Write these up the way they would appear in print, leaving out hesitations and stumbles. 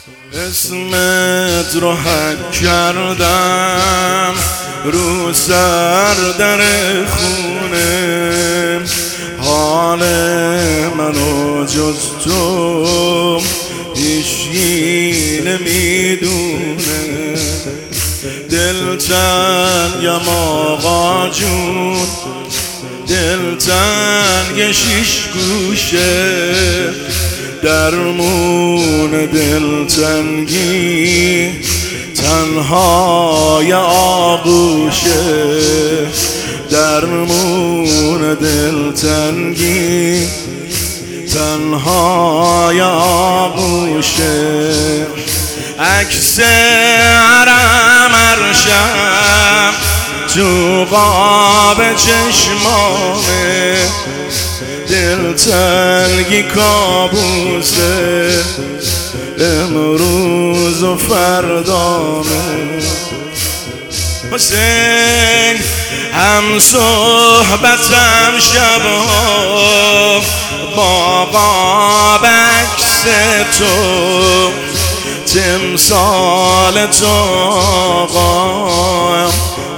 اسمت رو حک کردم رو سر در خونه، حال منو جز تو هیچی نمیدونه. دلتنگم آقا جون، دلتنگ شیش گوشه، درمون دلتنگی تنهای آغوشه، درمون دلتنگی تنهای آغوشه. عکس حرم ارشم تو قاب چشمامه، دلتنگی کابوسه امروز و فردامه. حسین هم صحبتم شبها با قاب عکس تو، تمثال تو آقا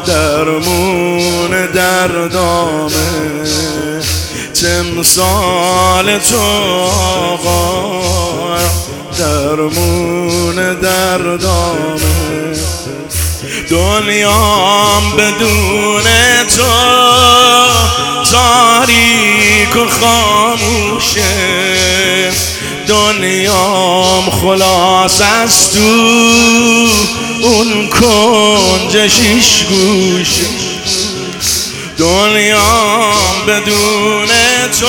درمون دردامه، تمثال تو آقا درمون دردامه. دنیام بدون تو تاریک و خاموشه، دنیام خلاص از تو اون کنج شیش گوشه. دنیام بدون تو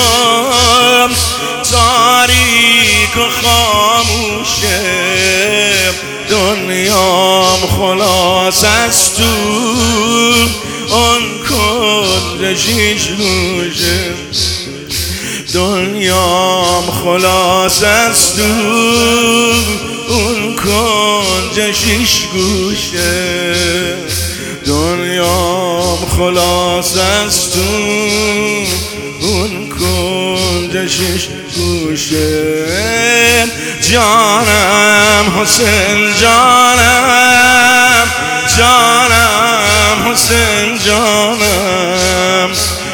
تاریک و خاموشه، دنیام خلاص از تو اون کنج شیش گوشه. دنیام خلاص از تو اون کنج شیش گوشه، دنیام خلاص از تو اون کنج شیش گوشه. جانم حسین جانم، جانم حسین جانم،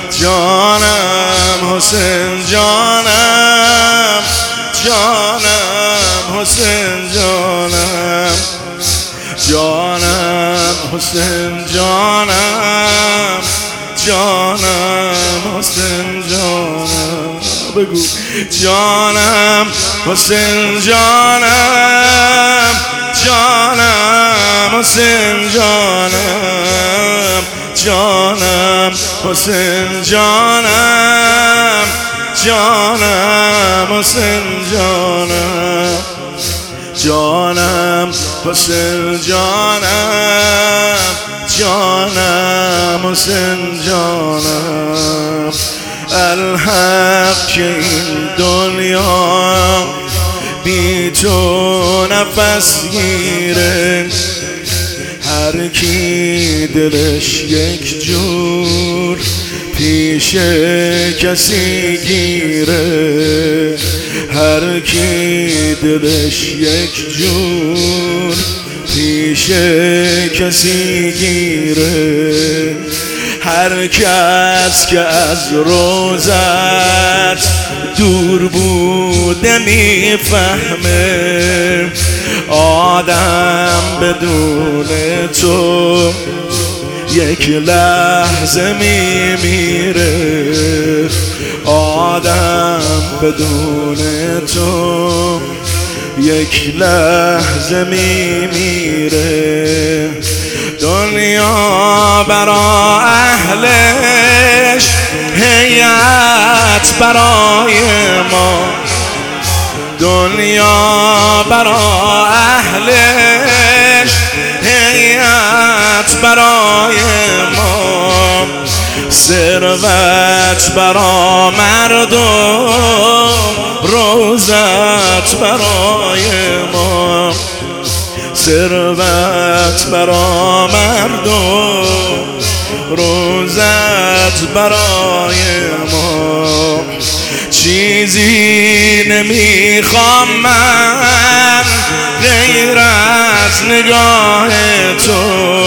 جانم حسین جانم، جانم حسین جانم، جانم حسین جانم، جانم حسین جانم. بگو جانم حسین جانم، جانم حسین جانم، جانم حسین جانم، جانم حسین جانم، جانم حسین جانم، جانم حسین جانم. الحق که این دنیا بی تو نفس گیره، هر کی دلش یک جور پیش کسی گیره، هر کی دلش یک جور پیش کسی گیره. هر کس که از روزت دور بوده میفهمه، آدم بدون تو یک لحظه میمیره، آدم بدون تو یک لحظه میمیره. دنیا برا اهلش هیئت برای ما، دنیا برا اهلش هیئت برای ما، ثروت برا مردم روزت برای ما، ثروت برا مردم روزت برای ما. چیزی نمیخوام من نگاه تو،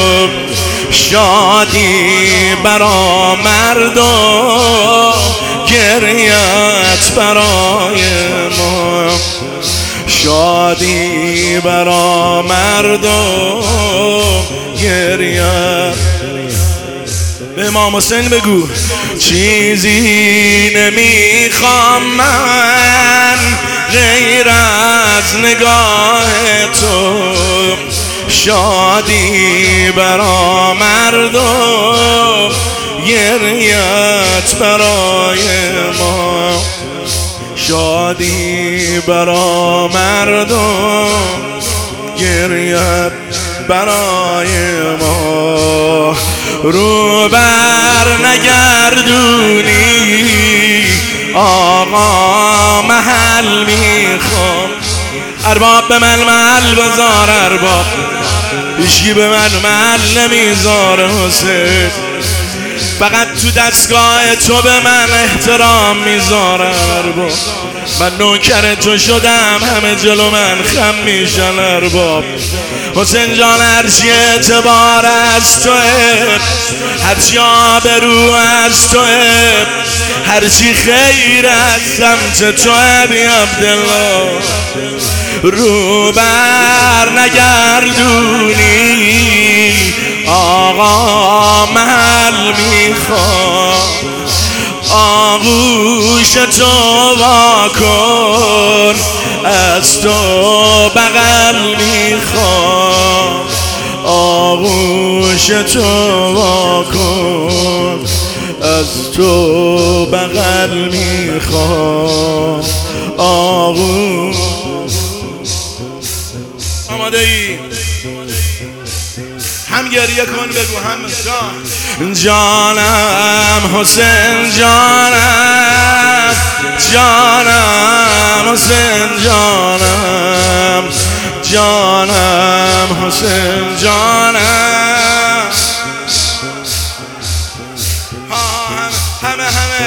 شادی برا مردم گریت برای ما، شادی برا مردم گریت. به امام حسین بگو چیزی نمیخوام من غیر از نگاه تو، شادی برا مردم گریت برای ما، شادی برا مردم گریت برای ما. رو بر نگردونی آقا محل میخوام، ارباب به من محل بذار، ارباب هیچکی به من محل نمیذاره حسین، فقط تو دستگاه تو به من احترام میذاره ارباب. من نوکر تو شدم همه جلو من خم میشن ارباب. حسین جان هرچی اعتبار از توه، هرچی آبرو از توه، هرچی خیر از سمت توه بی عبدالله. رو بر نگردونی آقا محل میخوام، آغوش تو وا کن از تو بغل میخوام، آغوش تو وا کن از تو بغل میخوام، آغوش. آماده ای؟ هم گریه کن بگو هم جانم حسین جانم، جانم حسین جانم، جانم حسین جانم. همه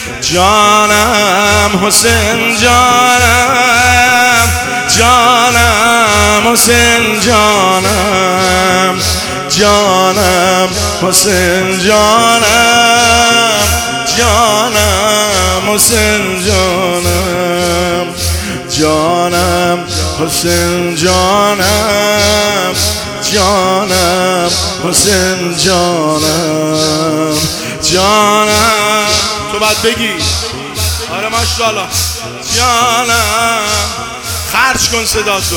جانم حسین جانم، جانم حسین جانم، جانم حسین جانم، جانم حسین جانم، جانم حسین جانم، جانم حسین جانم، جانم. تو باید بگی آره ماشاءالله جانم، خرج کن صدا تو.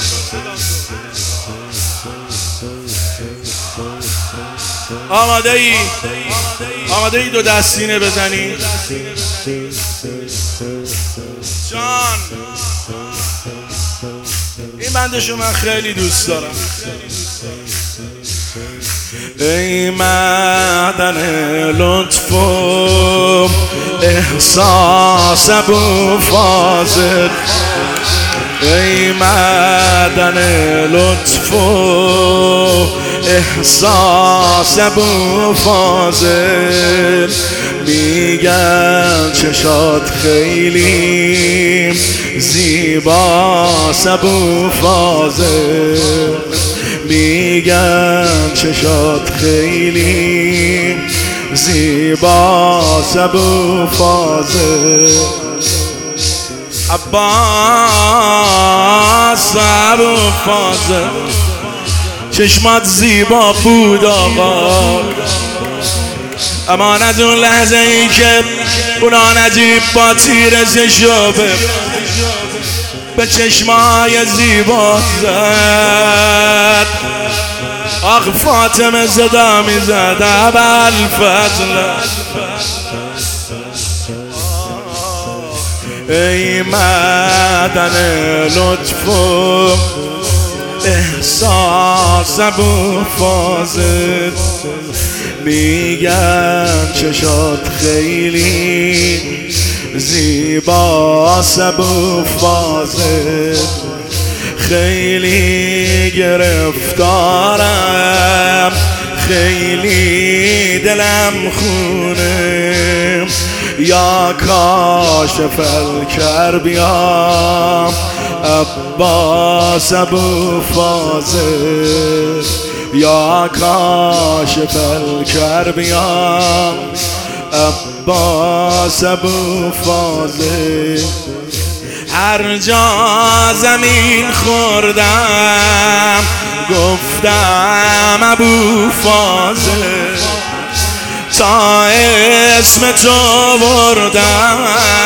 آماده ای؟ آماده ای دو دستینه بزنی؟ جان این بندشو من خیلی دوست دارم. ای معدن لطف و احساس ابو فاضل، ای معدن لطف و احساس ابو فاضل، میگن چشات خیلی زیباست ابو فاضل، میگن چشات خیلی زیباست ابو فاضل. عباس ابو فاضل چشمات زیبا بود آقا، اما از اون لحظه ای که اونا نجیب با تیر زشوبه به چشمای زیبا زد، آخ فاطمه صدا میزد ابوالفضل. ای معدن لطف و احساس ابو فاضل، میگن چشات خیلی زیباست ابو فاضل، خیلی گرفتارم، خیلی دلم خونه، یا کاشف الکرب یا عباس ابو فاضل یا کاشف الکرب یا عباس ابو فاضل. هر جا زمین خوردم گفتم ابو فاضل، تا اسم تو بردم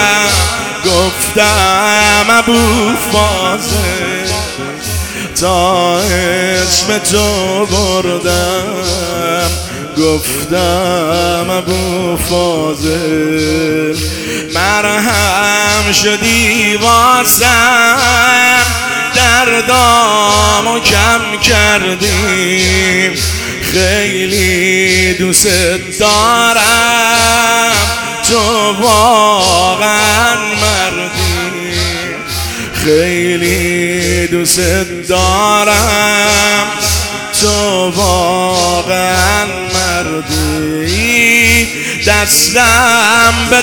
گفتم ابو فاضل، تا اسم تو بردم گفتم ابو فاضل. مرهم شدی واسم دردامو کم کردیم، خیلی دوست دارم تو واقعا مردی، خیلی دوست دارم تو واقعا مردی. دستم به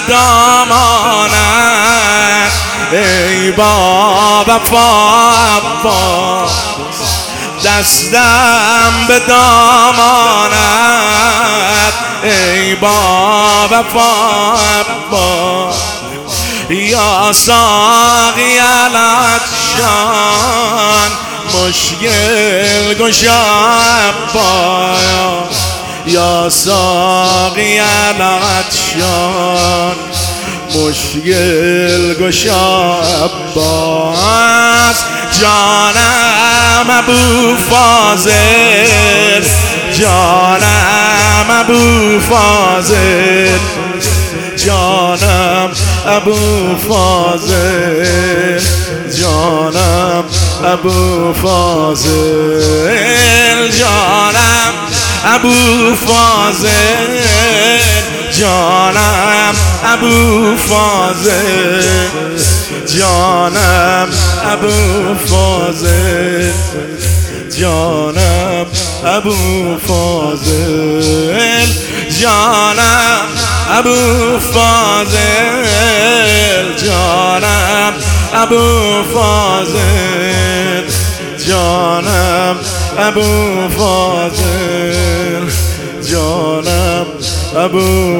دامانت ای با وفا عباس، دستم به دامانت ای با وفا عباس. یا ساقی العطشان مشکل گشا عباس، یا ساقی العطشان مشکل گشا عباس. جانم ابو فاضل، جانم ابو فاضل، جانم ابو فاضل، جانم ابو فاضل، جانم ابو فاضل، جانم ابو فاضل، جانم ابو فاضل، جانم ابو فاضل، جانم ابو فاضل، جانم ابو فاضل، جانم ابو فاضل، جانم ابو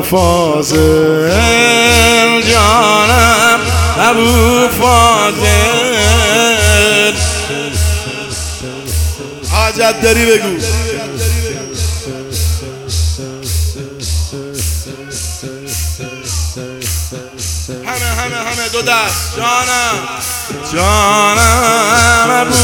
فاضل، جانم ابو فاضل. حاجت داری بگو. همه دو دست. جانم جانم ابو